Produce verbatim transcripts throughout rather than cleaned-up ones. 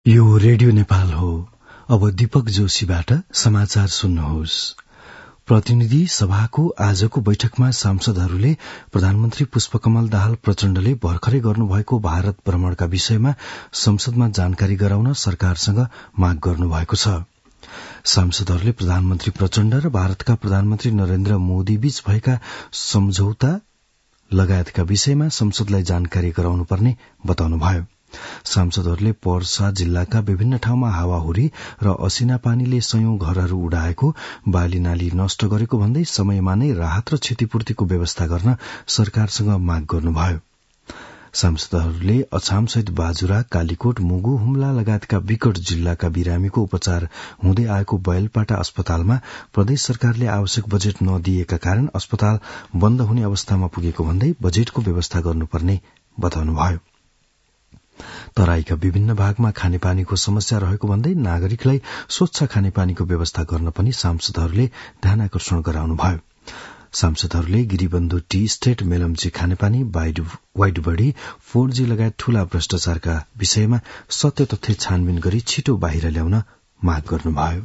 यो रेडियो नेपाल हो। अब दीपक जोशीबाट समाचार सुन्नुहोस्। प्रतिनिधि सभाको आजको बैठकमा सांसदहरूले प्रधानमन्त्री पुष्पकमल दाहाल प्रचण्डले भर्खरै गर्नुभएको भारत भ्रमणका विषयमा संसदमा जानकारी गराउन सरकारसँग माग गर्नुभएको छ। सांसदहरूले प्रधानमन्त्री प्रचण्ड र भारतका प्रधानमन्त्री नरेन्द्र मोदी बीच भएका सम्झौता लगायतका विषयमा संसदलाई जानकारी गराउनुपर्ने बताउनुभयो। सांसदहरूले पर्सा जिल्लाका विभिन्न ठाउँमा हावाहुरी र असिना पानीले सयौं घरहरू उडाएको, बाली नाली नष्ट गरेको भन्दै समयमा नै राहत र क्षतिपूर्तिको व्यवस्था गर्न सरकारसँग माग गर्नुभयो। सांसदहरूले अछामसहित बाजुरा, कालीकोट, मुगु, हुम्ला लगायतका विकट जिल्लाका बिरामीको उपचार हुँदै आएको बैलपाटा अस्पतालमा प्रदेश सरकारले आवश्यक बजेट नदिएका कारण अस्पताल बन्द हुने अवस्थामा पुगेको भन्दै बजेटको व्यवस्था गर्नुपर्ने बताउनुभयो। तराईका विभिन्न भागमा खानेपानीको समस्या रहेको भन्दै नागरिकलाई स्वच्छ खानेपानीको व्यवस्था गर्न पनि सांसदहरूले ध्यानआकर्षण गराउनुभयो। सांसदहरूले गिरिबन्धु टी स्टेट, मेलम्ची खानेपानी, वाइडबडी, फोर जी लगायत ठूला भ्रष्टाचारका विषयमा सत्य तथ्य छानबिन गरी छिटो बाहिर ल्याउन माग गर्नुभयो।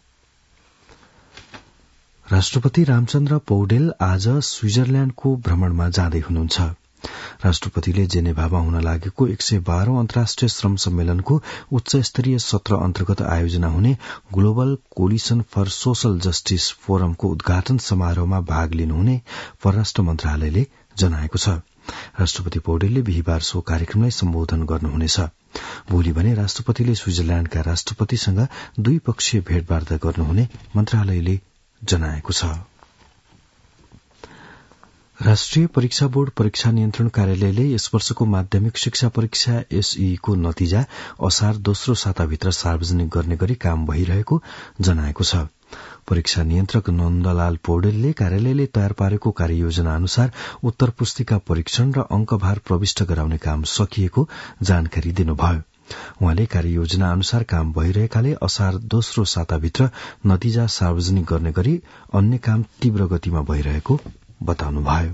राष्ट्रपति रामचन्द्र पौडेल आज स्विजरल्याण्डको भ्रमणमा जाँदै हुनुहुन्छ। राष्ट्रपतिले जेनेभामा हुन लागेको एक सय बाह्रौं अन्तर्राष्ट्रिय श्रम सम्मेलनको उच्च स्तरीय सत्र अन्तर्गत आयोजना हुने global coalition for social justice फोरमको उद्घाटन समारोहमा भाग लिनुहुने परराष्ट्र मन्त्रालयले जनाएको छ। राष्ट्रपति पौडेलले बिहिबार सो कार्यक्रमलाई सम्बोधन गर्नुहुनेछ। भोलि भने राष्ट्रपतिले स्विजरल्याण्डका राष्ट्रपतिसँग द्विपक्षीय भेटवार्ता गर्नुहुने मन्त्रालयले जनाएको छ। राष्ट्रिय परीक्षा बोर्ड परीक्षा नियन्त्रण कार्यालयले यस वर्षको माध्यमिक शिक्षा परीक्षा एसई को नतिजा असार दोस्रो साताभित्र सार्वजनिक गर्ने गरी काम भइरहेको जनाएको छ। परीक्षा नियन्त्रक नन्दलाल पौडेलले कार्यालयले तयार पारेको कार्ययोजना अनुसार उत्तर पुस्तिका परीक्षण र अंकभार प्रविष्ट गराउने काम सकिएको जानकारी दिनुभयो। उहाँले कार्ययोजना अनुसार काम भइरहेकाले असार दोस्रो साताभित्र नतिजा सार्वजनिक गर्ने गरी अन्य काम तीव्र गतिमा भइरहेको बताउनुभयो।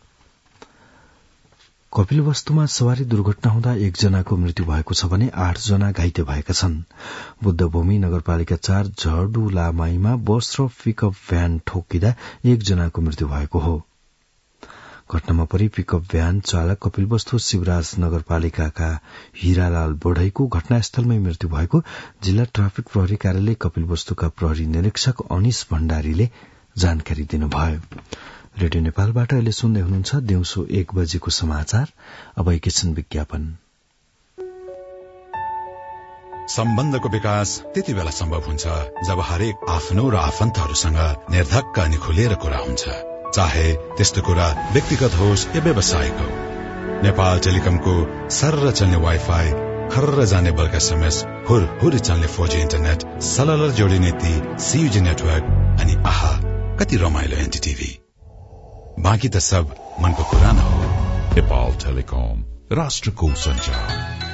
कपिलवस्तुमा सवारी दुर्घटना हुँदा एकजनाको मृत्यु भएको छ भने आठ जना घाइते भएका छन्। बुद्धभूमि नगरपालिका चार झडुलामाईमा बस र पिकअप भ्यान ठोकिँदा एकजनाको मृत्यु भएको हो। घटनामा परि पिकअप भ्यान चालक कपिलवस्तु शिवराज नगरपालिकाका हीरालाल बोढईको घटनास्थलमै मृत्यु भएको जिल्ला ट्राफिक प्रहरी कार्यालय कपिलवस्तुका प्रहरी निरीक्षक अनिश भण्डारीले जानकारी दिनुभयो। रेडियो नेपालबाट अहिले सुन्दै हुनुहुन्छ दिउँसो एक बजेको समाचार। अब एकैछिन विज्ञापन। सम्बन्धको विकास त्यति बेला सम्भव हुन्छ जब हरेक आफ्नो र आफन्तहरूसँग निर्धक्क अनि खुलेर कुरा हुन्छ, चाहे त्यस्तो कुरा व्यक्तिगत होस् या व्यावसायिक हो। नेपाल टेलिकमको सर्र चल्ने वाइफाई, खर्र जाने बल्क एसएमएस, हुर हुर चल्ने फोर जी इन्टरनेट, सललर जोडिने ती सीयूजी नेटवर्क अनि आहा कति रमाइलो एनटीटीभी। बाँकी त सब मनको कुरा न हो। नेपाल टेलिकम, राष्ट्रको सञ्चार।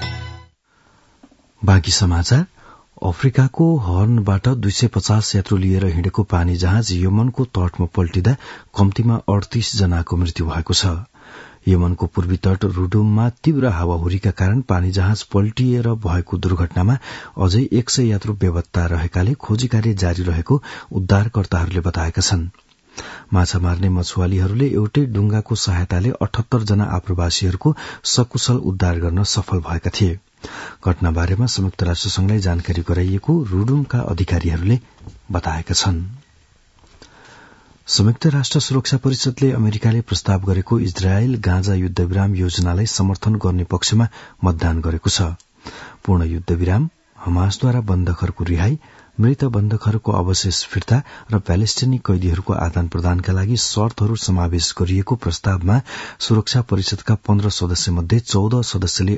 बाँकी समाचार। अफ्रिकाको हर्नबाट दुई सय पचास यात्रु लिएर हिँडेको पानी जहाज यमनको तटमा पल्टिँदा कम्तीमा अडतीस जनाको मृत्यु भएको छ। यमनको पूर्वी तट रुडुममा तीव्र हावाहुरीका कारण पानी जहाज पल्टिएर भएको दुर्घटनामा अझै एक सय यात्रु बेपत्ता रहेकाले खोजी कार्य जारी रहेको उद्धारकर्ताहरूले बताएका छन्। माछा मार्ने मछुवालीहरूले एउटै डुंगाको सहायताले अठहत्तर जना आप्रवासीहरूको सकुशल उद्धार गर्न सफल भएका थिए। घटना बारेमा संयुक्त राष्ट्र संघलाई जानकारी गराइएको रुडुमका अधिकारीहरूले बताएका छन्। संयुक्त राष्ट्र सुरक्षा परिषदले अमेरिकाले प्रस्ताव गरेको इजरायल गाजा युद्धविराम योजनालाई समर्थन गर्ने पक्षमा मतदान गरेको छ। पूर्ण युद्धविराम, हमासद्वारा बन्धकहरूको रिहाई, मृत बन्धकहरूको अवशेष फिर्ता र प्यालेस्टिनी कैदीहरूको आदान प्रदानका लागि शर्तहरू समावेश गरिएको प्रस्तावमा सुरक्षा परिषदका पन्ध्र सदस्य मध्ये चौध सदस्यले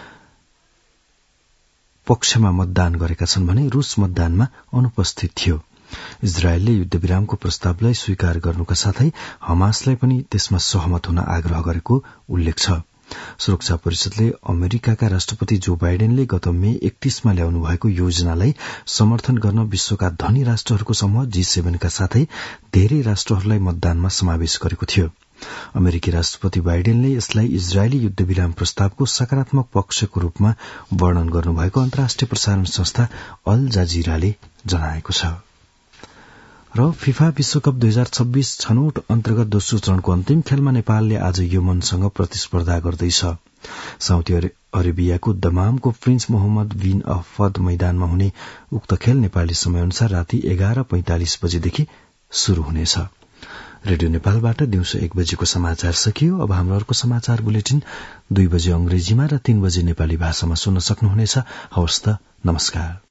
पक्षमा मतदान गरेका छन् भने रूस मतदानमा अनुपस्थित थियो। इजरायलले युद्धविरामको प्रस्तावलाई स्वीकार गर्नुका साथै हमासलाई पनि त्यसमा सहमत हुन आग्रह गरेको उल्लेख छ। सुरक्षा परिषदले अमेरिकाका राष्ट्रपति जो बाइडेनले गत मे एकतीसमा ल्याउनु भएको योजनालाई समर्थन गर्न विश्वका धनी राष्ट्रहरूको समूह जी सेभेनका साथै धेरै राष्ट्रहरूलाई मतदानमा समावेश गरेको थियो। अमेरिकी राष्ट्रपति बाइडेनले यसलाई इजरायली युद्ध विराम प्रस्तावको सकारात्मक पक्षको रूपमा वर्णन गर्नुभएको अन्तर्राष्ट्रिय प्रसारण संस्था अल जजीराले जनाएको छ। र फिफा विश्वकप दुई हजार छब्बीस छनौट अन्तर्गत दोस्रो चरणको अन्तिम खेलमा नेपालले आज यमनसँग प्रतिस्पर्धा गर्दैछ। साउदी अरेबियाको दमामको प्रिन्स मोहम्मद बिन फहद मैदानमा हुने उक्त खेल नेपाली समयअनुसार राति एघार पैंतालिस बजेदेखि शुरू हुनेछ। रेडियो नेपालबाट दिउँसो एक बजेको समाचार सकियो। अब हाम्रो अर्को समाचार बुलेटिन दुई बजे अंग्रेजीमा र तीन बजे नेपाली भाषामा सुन्न सक्नुहुनेछ। हवस् त, नमस्कार।